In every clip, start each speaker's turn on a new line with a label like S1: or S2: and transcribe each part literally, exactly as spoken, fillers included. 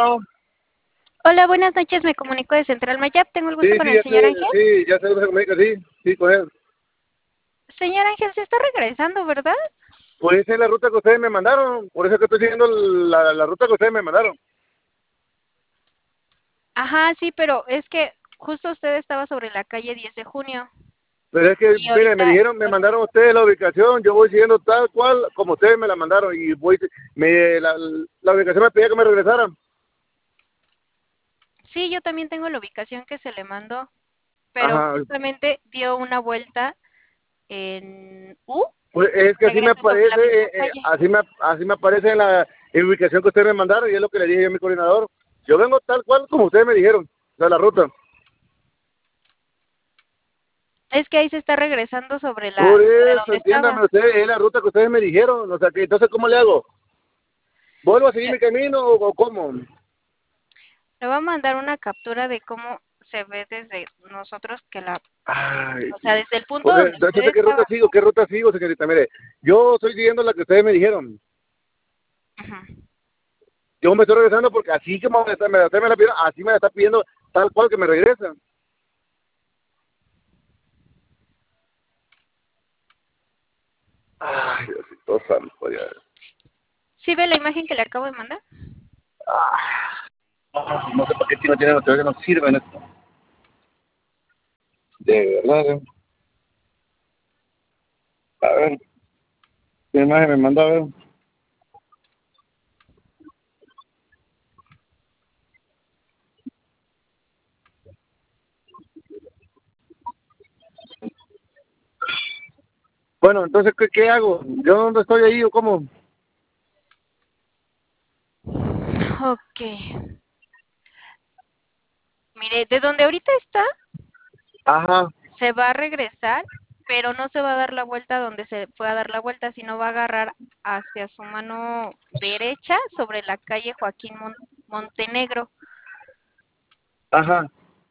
S1: Bueno,
S2: Hola, buenas noches, me comunico de Central Mayap. Tengo el gusto
S1: sí,
S2: con
S1: sí,
S2: el
S1: ya
S2: señor
S1: sé,
S2: Ángel.
S1: sí, ya sé dónde se comunica, sí, sí, con él.
S2: Señor Ángel, se está regresando, ¿verdad?
S1: Pues esa es la ruta que ustedes me mandaron, por eso que estoy siguiendo la, la ruta que ustedes me mandaron.
S2: Ajá, sí, pero es que justo usted estaba sobre la calle diez de junio
S1: Pero es que,
S2: y
S1: mire, me
S2: ahorita
S1: dijeron, me mandaron ustedes la ubicación, yo voy siguiendo tal cual como ustedes me la mandaron y voy, me, la, la ubicación me pedía que me regresara.
S2: sí, yo también tengo la ubicación que se le mandó, pero
S1: Ajá,
S2: justamente dio una vuelta en U
S1: pues
S2: y
S1: es que así me
S2: regresa sobre la
S1: aparece,
S2: misma
S1: eh, eh,
S2: calle.
S1: así me, así me aparece en la, en la ubicación que ustedes me mandaron y es lo que le dije yo a mi coordinador. Yo vengo tal cual como ustedes me dijeron, de la ruta.
S2: Es que ahí se está regresando sobre la
S1: Por
S2: sobre
S1: eso,
S2: donde
S1: entiéndame
S2: estaba.
S1: ustedes, es la ruta que ustedes me dijeron, o sea, que entonces, ¿cómo le hago? ¿Vuelvo a seguir
S2: Yo
S1: mi camino o, o cómo?
S2: le voy a mandar una captura de cómo se ve desde nosotros que la,
S1: Ay,
S2: o sea, desde el punto
S1: porque
S2: donde usted
S1: entonces, ¿qué ruta
S2: estaba.
S1: sigo? ¿Qué ruta sigo, señorita? Mire, yo estoy siguiendo la que ustedes me dijeron.
S2: Ujú.
S1: Yo me estoy regresando porque así que me, me, me la pidieron, así me la está pidiendo tal cual que me regresa. Ay, Diosito santo, ya.
S2: ¿Sí ve la imagen que le acabo de mandar?
S1: Ah, no sé para qué chino tienen ustedes que no sirven esto. De verdad, eh. A ver, ¿qué imagen me manda a ver? Bueno, entonces, ¿qué, qué hago? ¿Yo dónde estoy ahí o cómo?
S2: Ok. Mire, de donde ahorita está,
S1: Ajá,
S2: se va a regresar, pero no se va a dar la vuelta donde se pueda dar la vuelta, sino va a agarrar hacia su mano derecha sobre la calle Joaquín Mon- Montenegro
S1: ajá.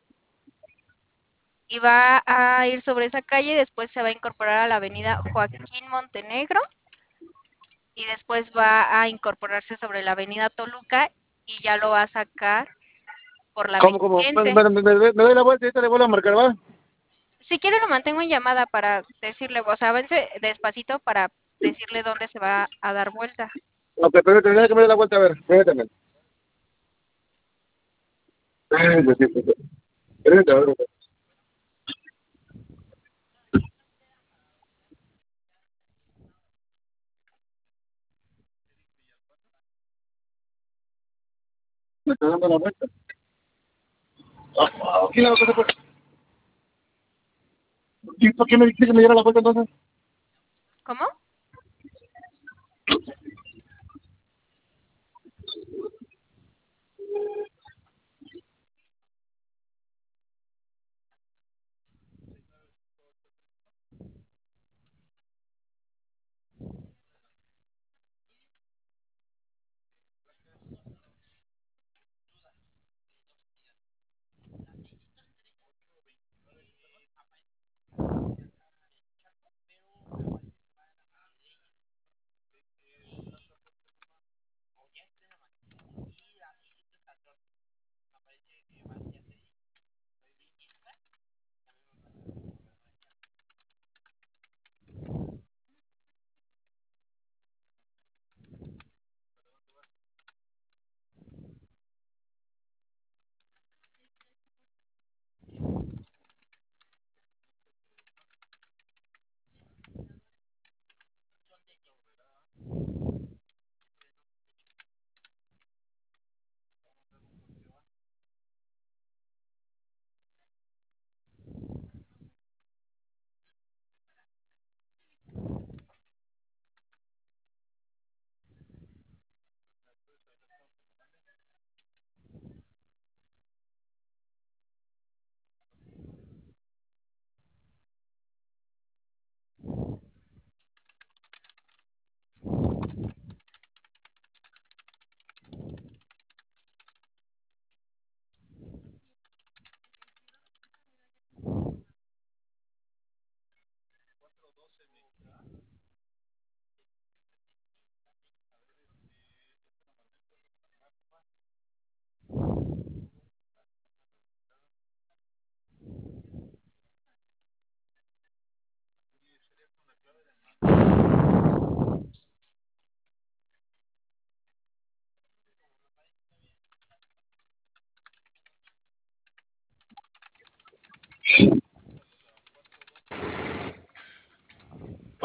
S2: y va a ir sobre esa calle, después se va a incorporar a la avenida Joaquín Montenegro y después va a incorporarse sobre la avenida Toluca y ya lo va a sacar por la
S1: ¿Cómo, cómo? Bueno,
S2: Mexiquense.
S1: bueno, me, me- me doy la vuelta y ahorita le vuelvo a marcar, ¿va?
S2: Si quiere lo mantengo en llamada para decirle, o sea, avance despacito para decirle dónde se va a dar vuelta.
S1: Ok, pero tendría que me dé la vuelta a ver, permítame. Ay, Diosito, permítame, a ver. Me está dando la vuelta. Ah, aquí la cosa, pues. ¿Y por qué me dijiste que me diera la vuelta entonces?
S2: ¿Cómo?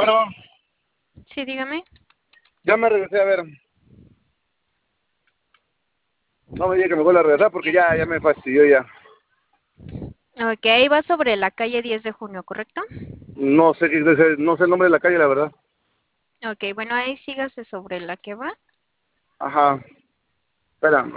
S1: Bueno,
S2: Sí, dígame.
S1: ya me regresé, a ver. No me diga que me vuelva a regresar porque ya, ya me fastidió ya.
S2: Ok, va sobre la calle diez de junio, ¿correcto?
S1: No sé qué, no sé el nombre de la calle, la verdad.
S2: Ok, bueno, ahí sígase sobre la que va.
S1: Ajá. Espera.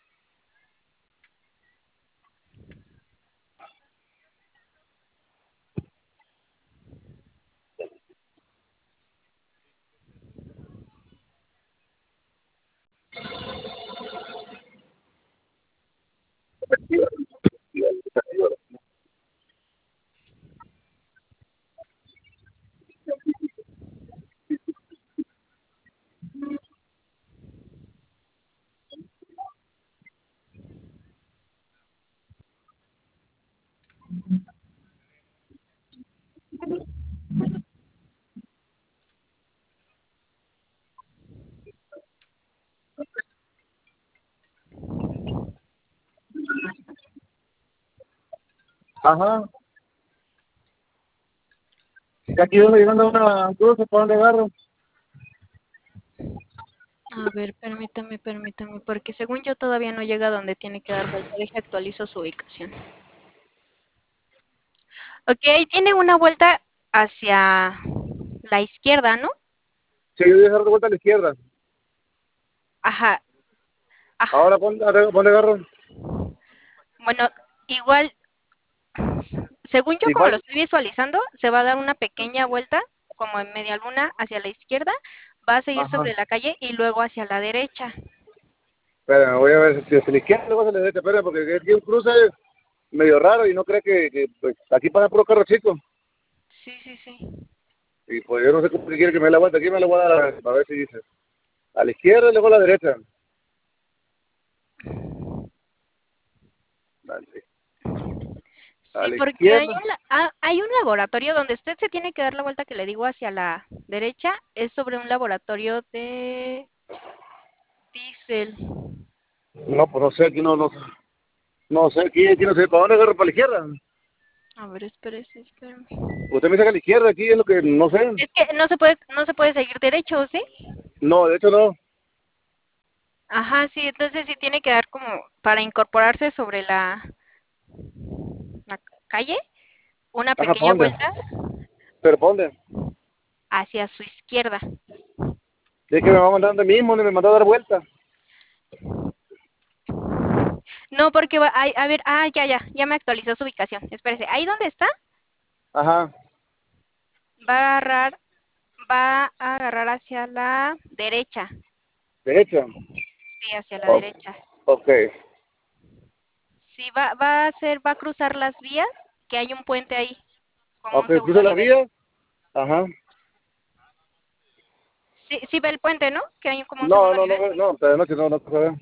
S1: Ajá. Y aquí donde llegando a una cruz, ¿para dónde agarro?
S2: A ver, permítame, permítame, porque según yo todavía no llega donde tiene que dar vuelta. Deje actualizo su ubicación. Ok, tiene una vuelta hacia la izquierda, ¿no?
S1: Sí, yo voy a dar de vuelta a la izquierda.
S2: Ajá, ajá.
S1: Ahora, ¿para dónde agarro?
S2: Bueno, igual, según yo como lo
S1: Igual.
S2: estoy visualizando, se va a dar una pequeña vuelta, como en media luna, hacia la izquierda, va a seguir
S1: Ajá.
S2: sobre la calle y luego hacia la derecha.
S1: Espera, voy a ver si hacia la izquierda o hacia la derecha. Espera, porque aquí un cruce medio raro y no cree que, que pues, aquí pasa puro carro chico.
S2: Sí, sí, sí.
S1: Y pues yo no sé cómo que quiere que me dé la vuelta. Aquí me la voy a dar a ver si dice. A la izquierda y luego a la derecha. Dale. A
S2: Sí,
S1: la
S2: porque hay
S1: izquierda.
S2: un, la- ah, hay un laboratorio donde usted se tiene que dar la vuelta que le digo hacia la derecha, es sobre un laboratorio de diésel.
S1: No, pues no sé, aquí no, no, no sé, aquí, aquí no sé. ¿Para dónde agarro? ¿Para la izquierda?
S2: A ver, espérese, espérame.
S1: Usted me dice que a la izquierda, aquí es lo que no sé.
S2: Es que no se puede, no se puede seguir derecho, ¿sí?
S1: No, de hecho no.
S2: Ajá, sí, entonces sí tiene que dar como para incorporarse sobre la, la calle, una
S1: Ajá, ¿para
S2: pequeña
S1: dónde?
S2: vuelta
S1: ¿Pero para dónde?
S2: hacia su izquierda.
S1: Es que me va mandando a mí mismo, me mandó a dar vuelta.
S2: No, porque va, ay, a ver, ah, ya, ya, ya me actualizó su ubicación. Espérese, ahí donde está,
S1: Ajá,
S2: va a agarrar, va a agarrar hacia la derecha.
S1: derecha.
S2: Sí, hacia la
S1: Oh,
S2: derecha.
S1: ok.
S2: Sí, va, va a hacer, va a cruzar las vías, que hay un puente ahí, como
S1: Ok,
S2: un segundo
S1: cruza la
S2: nivel.
S1: vía. Ajá.
S2: Sí, sí ve el puente, ¿no? Que hay como un
S1: No,
S2: segundo
S1: no,
S2: nivel.
S1: no, no, pero de noche no, no se ve.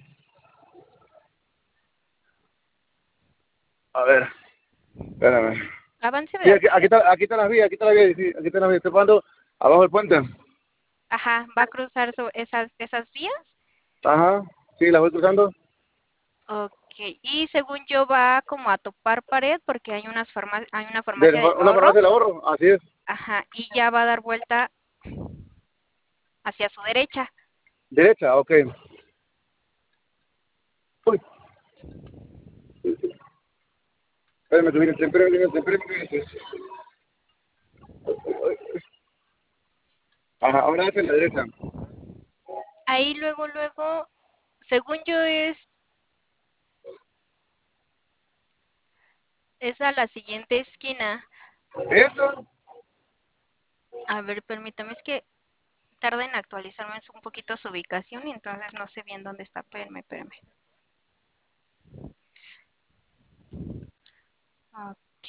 S1: A ver, espérame.
S2: Avance,
S1: Sí, aquí,
S2: avance.
S1: aquí, está, aquí están las vías, aquí está la vía, sí, aquí están las vías. Estoy pasando abajo del puente.
S2: Ajá, va a cruzar so- esas, esas vías.
S1: Ajá, sí, la voy cruzando.
S2: Ok, y según yo va como a topar pared porque hay unas farma- hay una
S1: De
S2: farmacia del
S1: una
S2: ahorro.
S1: farmacia del ahorro, así es.
S2: Ajá, y ya va a dar vuelta hacia su derecha.
S1: Derecha, ok. Uy, espérame, que viene el tren, espérame, que viene el tren, espérame, que viene el tren. Ajá, ahora es en la derecha.
S2: Ahí luego, luego, según yo es, es a la siguiente esquina.
S1: ¿Eso?
S2: A ver, permítame, es que tarda en actualizarme un poquito su ubicación y entonces no sé bien dónde está. Espérame, espérame. Ok.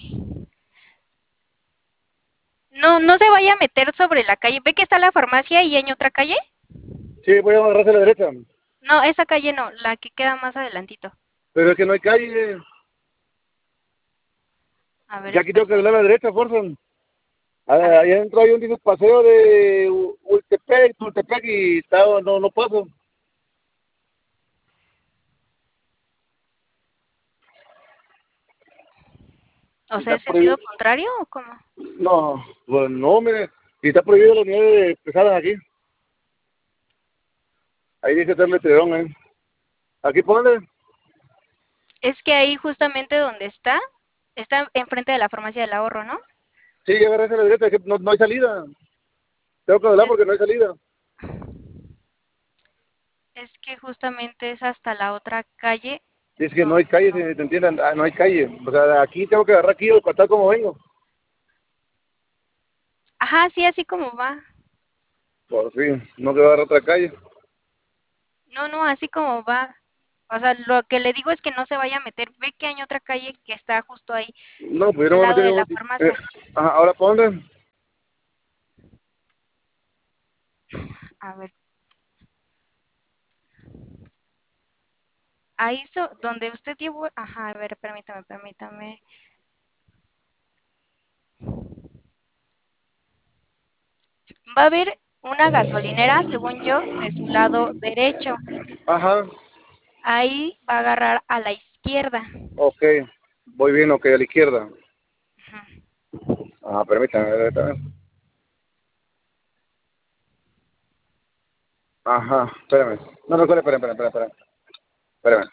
S2: No, no se vaya a meter sobre la calle. ¿Ve que está la farmacia y hay otra calle?
S1: Sí, voy a agarrarse a la derecha.
S2: No, esa calle no, la que queda más adelantito.
S1: Pero es que no hay calle.
S2: A ver,
S1: Ya aquí tengo que
S2: espérese.
S1: doblar a la derecha, fuerza.
S2: A
S1: Ah,
S2: ver.
S1: ahí adentro hay un dice, paseo de U- Ultepec, Tultepec y está, no, no paso.
S2: O
S1: Y
S2: sea,
S1: está
S2: ¿es sentido
S1: prohibido.
S2: contrario o cómo?
S1: No, pues no, mire. Y está prohibido la nieve pesada aquí. Ahí dice que está el letrerón, ¿eh? Aquí ponle.
S2: Es que ahí justamente donde está, está enfrente de la farmacia del ahorro, ¿no?
S1: Sí, ya agarré esa la derecha, que no, no hay salida. Tengo que hablar
S2: Es,
S1: porque no hay salida.
S2: es que justamente es hasta la otra calle.
S1: Y es que no
S2: No,
S1: hay calle, si
S2: no.
S1: te entiendan, ah, no hay calle. O sea, aquí tengo que agarrar aquí o contar como vengo.
S2: Ajá, sí, así como va.
S1: Por fin, no que agarrar otra calle.
S2: No, no, así como va. O sea, lo que le digo es que no se vaya a meter. Ve que hay otra calle que está justo ahí,
S1: No, pues yo no
S2: al
S1: voy a
S2: lado
S1: meter
S2: de
S1: en
S2: la
S1: un... Eh,
S2: farmacia.
S1: ajá, ahora ponle.
S2: A ver, ahí so, donde usted llevó, ajá, a ver, permítame, permítame. Va a haber una gasolinera, según yo, de su lado derecho.
S1: Ajá,
S2: Ahí va a agarrar a la izquierda.
S1: ok. Voy bien, ok, a la izquierda.
S2: Ujú.
S1: Ah, permítame, permítame. Ajá, espérame. No, no, espérame, espérame, espérame, espérame. Espérame.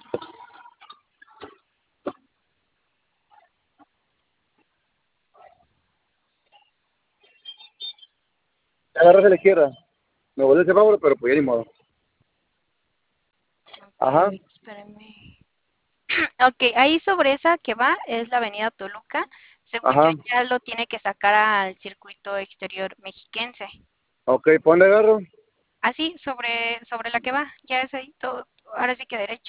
S1: Agarras a la izquierda. Me volví ese favor, pero pues ya ni modo.
S2: Ok,
S1: Ajá,
S2: espérame. Ok, ahí sobre esa que va es la avenida Toluca. Según yo
S1: ajá.
S2: ya lo tiene que sacar al circuito exterior mexiquense.
S1: Ok, ponle agarro.
S2: Así, sobre, sobre la que va, ya es ahí todo. Ahora sí que derecho.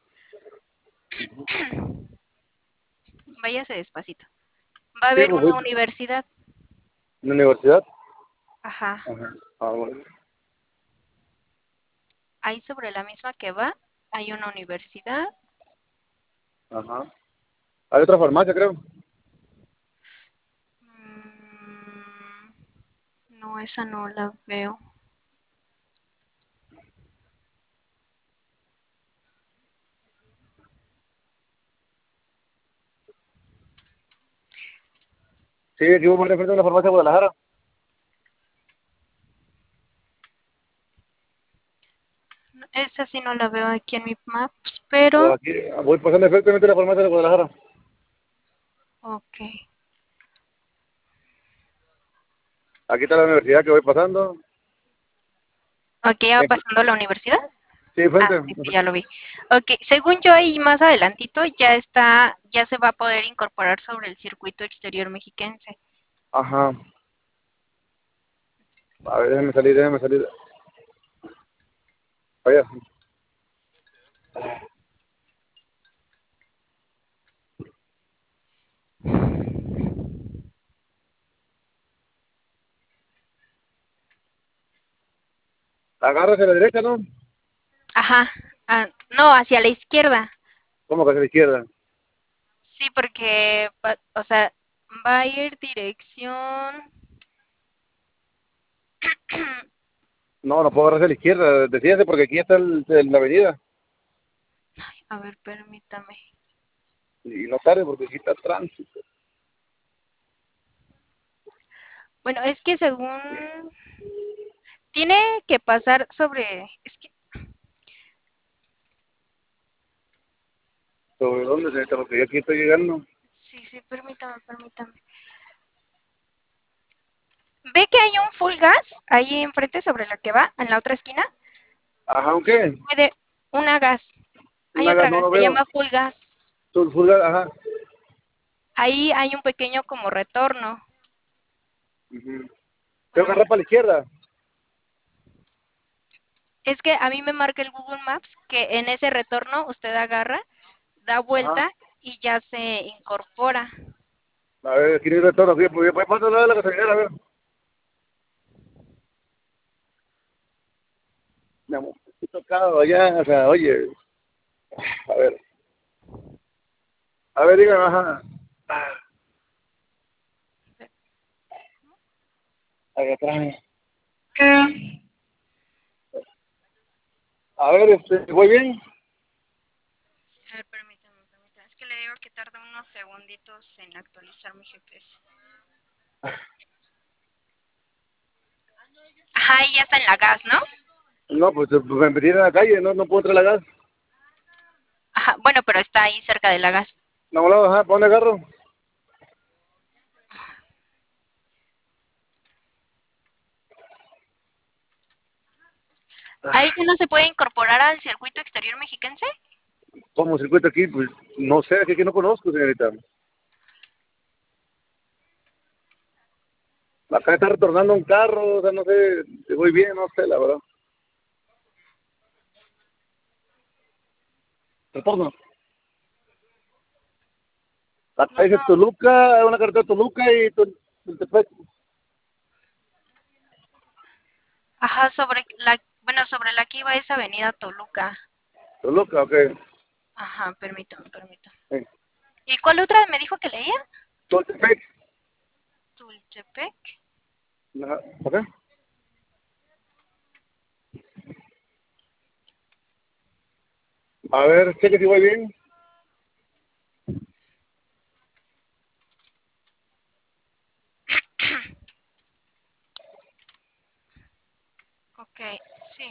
S2: Váyase despacito. Va a
S1: Sí,
S2: haber
S1: pues voy.
S2: una universidad.
S1: ¿En la universidad?
S2: Ajá.
S1: Ajá. Ah, bueno.
S2: Ahí sobre la misma que va hay una universidad.
S1: Ajá. Hay otra farmacia, creo.
S2: Mm, no, esa no la veo.
S1: Sí, aquí voy a frente a una farmacia de Guadalajara.
S2: Esa sí no la veo aquí en mi maps,
S1: O
S2: pero
S1: aquí, voy pasando efectivamente a la farmacia de Guadalajara.
S2: ok.
S1: Aquí está la universidad que voy pasando.
S2: Ok, ya va
S1: Eh,
S2: pasando la universidad.
S1: Sí,
S2: Ah,
S1: frente.
S2: sí, sí, ya lo vi. Ok, según yo ahí más adelantito ya está, ya se va a poder incorporar sobre el circuito exterior mexiquense.
S1: Ajá. A ver, déjame salir, déjame salir. Vaya. Agarras a la derecha, ¿no?
S2: Ajá, ah, no, hacia la izquierda.
S1: ¿Cómo que hacia la izquierda?
S2: Sí, porque, va- o sea, va a ir dirección.
S1: No, no puedo agarrar hacia la izquierda. Decíase porque aquí está el, el- la avenida.
S2: A ver, permítame.
S1: Y no tarde porque aquí está tránsito.
S2: Bueno, es que según tiene que pasar sobre, es que,
S1: ¿Sobre dónde se está? Porque yo aquí estoy llegando.
S2: sí, sí, permítame, permítame. ¿Ve que hay un full gas ahí enfrente sobre la que va, en la otra esquina?
S1: Ajá, ¿un qué?
S2: Puede, una gas. Hay
S1: Una gas,
S2: otra
S1: no
S2: gas,
S1: lo
S2: se
S1: veo.
S2: llama full gas.
S1: Sul- Fulgar, ajá.
S2: Ahí hay un pequeño como retorno.
S1: Ujú. Tengo que
S2: Bueno,
S1: agarrar para la izquierda.
S2: es que a mí me marca el Google Maps que en ese retorno usted agarra, da
S1: Ajá.
S2: vuelta y ya se incorpora.
S1: A ver, aquí no hay retorno. Aquí, pues, voy pasando al lado de la gasolinera, a ver. Mi amor, estoy tocado allá, o sea, oye. A ver. A ver, dígame, ajá. Ahí atrás. A ver, este, ¿voy bien?
S2: A ver, permítame, permítame. Es que le digo que tarda unos segunditos en actualizar mi G P S. Ajá, y ya está en la gas, ¿no?
S1: No, pues pues, me metí en la calle, no, no puedo entrar a la gas.
S2: Ajá, bueno, pero está ahí cerca de la gas.
S1: No, no, ajá, ¿para dónde agarro?
S2: ¿Ahí ya no se puede incorporar al circuito exterior mexiquense?
S1: Como circuito aquí, pues no sé, que aquí no conozco, señorita. Acá está retornando un carro, o sea, no sé si voy bien, no sé, la verdad. Retorno. Acá dice Toluca, una carretera de Toluca y Tul- Tultepec.
S2: Ajá, sobre la, bueno, sobre la que iba esa avenida Toluca.
S1: Toluca, ok.
S2: Ajá, permítame, permítame.
S1: Sí.
S2: ¿Y cuál otra me dijo que leía?
S1: Tultepec.
S2: Tultepec.
S1: Ajá, ok. A ver, cheque si voy bien.
S2: Ok, sí.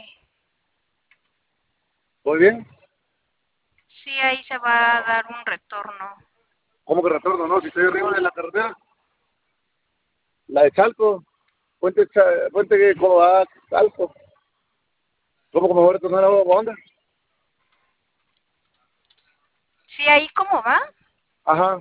S1: ¿Voy bien?
S2: Sí, ahí se va a dar un retorno.
S1: ¿Cómo que retorno, no? Si estoy arriba de la carretera. La de Chalco. Puente, Cha- Puente que como va a Chalco. ¿Cómo que me voy a retornar a Honda?
S2: Sí, ahí cómo va.
S1: Ajá.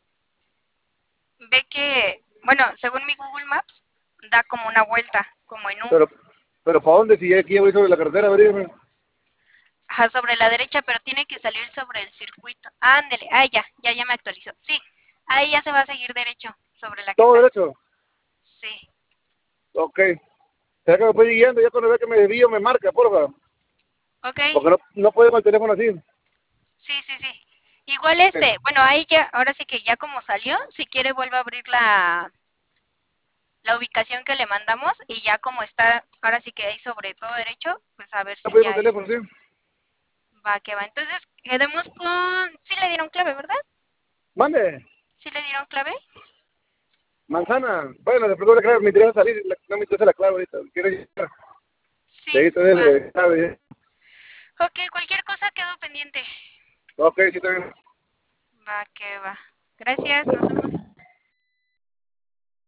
S2: Ve que, bueno, según mi Google Maps, da como una vuelta, como en un,
S1: Pero, pero ¿para dónde? Si aquí voy sobre la carretera, a ver, dígame.
S2: ajá, sobre la derecha, pero tiene que salir sobre el circuito. Ándele, ah, ya, ya, ya me actualizó. Sí, ahí ya se va a seguir derecho, sobre la que
S1: ¿Todo
S2: está.
S1: derecho?
S2: Sí,
S1: Ok. ¿Será que me puede ir guiando? Ya cuando vea que me desvío me marca, porfa.
S2: ok,
S1: Porque no, no puedo con el teléfono así.
S2: sí, sí, sí. Igual
S1: Ok.
S2: este, bueno, ahí ya, ahora sí que ya como salió, si quiere vuelve a abrir la, la ubicación que le mandamos y ya como está, ahora sí que ahí sobre todo derecho, pues a ver
S1: No
S2: si
S1: puedo con
S2: ya
S1: el teléfono, sí.
S2: va que va. Entonces, quedemos con, sí le dieron clave, ¿verdad?
S1: Mande.
S2: ¿Sí le dieron clave?
S1: Manzana. Bueno, después de la clave me interesa salir. la- No me interesa la clave ahorita. Quiero llegar. De
S2: Sí,
S1: ahí te
S2: va.
S1: de clave.
S2: Ok, cualquier cosa quedó pendiente.
S1: Ok, sí, está bien.
S2: Va que va. Gracias, nos vemos.